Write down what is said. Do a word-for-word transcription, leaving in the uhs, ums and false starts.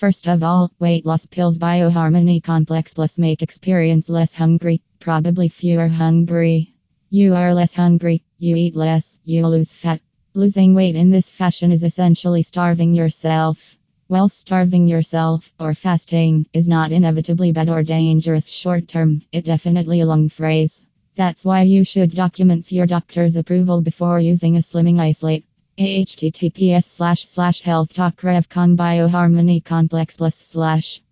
First of all, weight loss pills Bioharmony Complex Plus make experience less hungry, probably fewer hungry. You are less hungry, you eat less, you lose fat. Losing weight in this fashion is essentially starving yourself. Well, starving yourself, or fasting, is not inevitably bad or dangerous short term, it definitely a long phrase. That's why you should document your doctor's approval before using a slimming isolate. https slash slash health talk revcom bioharmony complex plus slash